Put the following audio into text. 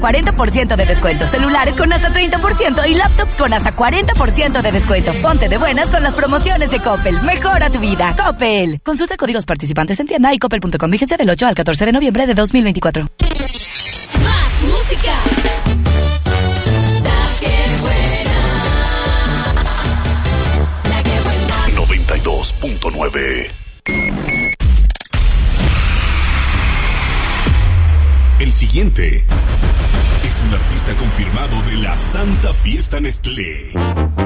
40% de descuento. Celulares con hasta 30% y laptops con hasta 40% de descuento. Ponte de buenas con las promociones de Coppel. Mejora tu vida. Coppel. Consulta códigos participantes en tienda y coppel.com. Vigencia del 8 al 14 de noviembre de 2024. Más música. La que buena. 92.9. El siguiente es un artista confirmado de la Santa Fiesta Nestlé.